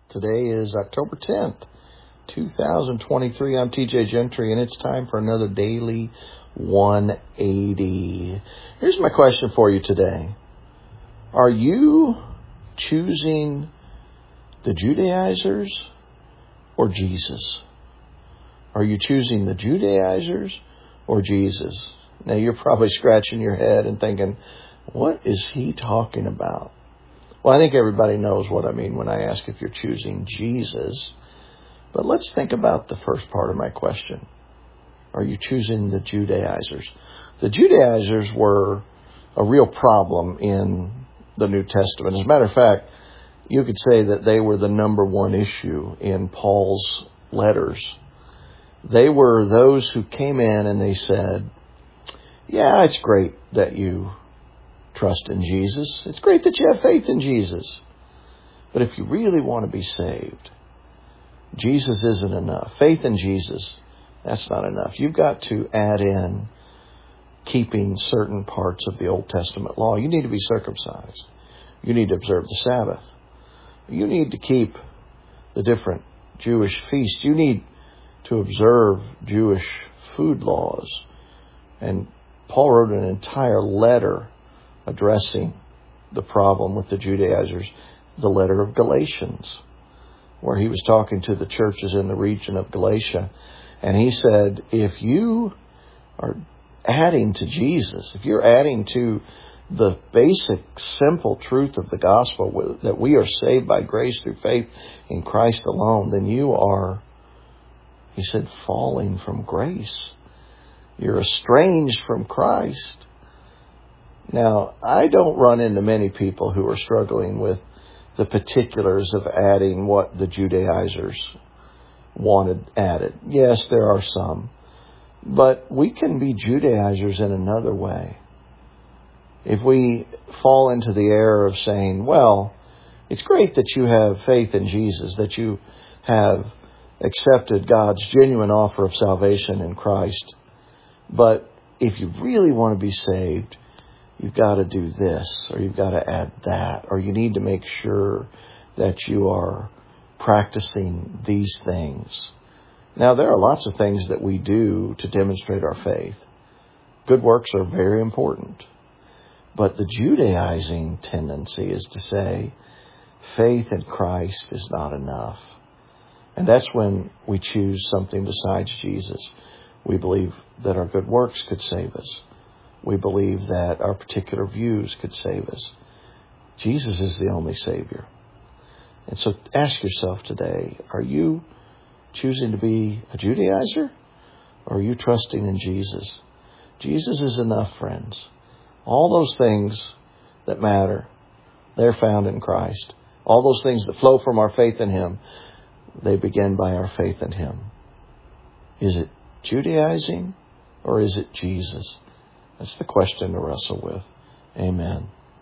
Today is October 10th, 2023. I'm TJ Gentry, and it's time for another Daily 180. Here's my question for you today. Are you choosing the Judaizers or Jesus? Are you choosing the Judaizers or Jesus? Now, you're probably scratching your head and thinking, what is he talking about? Well, I think everybody knows what I mean when I ask if you're choosing Jesus. But let's think about the first part of my question. Are you choosing the Judaizers? The Judaizers were a real problem in the New Testament. As a matter of fact, you could say that they were the number one issue in Paul's letters. They were those who came in and they said, yeah, it's great that you trust in Jesus. It's great that you have faith in Jesus. But if you really want to be saved, Jesus isn't enough. Faith in Jesus, that's not enough. You've got to add in keeping certain parts of the Old Testament law. You need to be circumcised. You need to observe the Sabbath. You need to keep the different Jewish feasts. You need to observe Jewish food laws. And Paul wrote an entire letter addressing the problem with the Judaizers, the letter of Galatians, where he was talking to the churches in the region of Galatia. And he said, if you are adding to Jesus, if you're adding to the basic, simple truth of the gospel, that we are saved by grace through faith in Christ alone, then you are, he said, falling from grace. You're estranged from Christ. Now, I don't run into many people who are struggling with the particulars of adding what the Judaizers wanted added. Yes, there are some. But we can be Judaizers in another way. If we fall into the error of saying, well, it's great that you have faith in Jesus, that you have accepted God's genuine offer of salvation in Christ. But if you really want to be saved, you've got to do this, or you've got to add that, or you need to make sure that you are practicing these things. Now, there are lots of things that we do to demonstrate our faith. Good works are very important. But the Judaizing tendency is to say, faith in Christ is not enough. And that's when we choose something besides Jesus. We believe that our good works could save us. We believe that our particular views could save us. Jesus is the only Savior. And so ask yourself today, are you choosing to be a Judaizer, or are you trusting in Jesus? Jesus is enough, friends. All those things that matter, they're found in Christ. All those things that flow from our faith in Him, they begin by our faith in Him. Is it Judaizing, or is it Jesus? That's the question to wrestle with. Amen.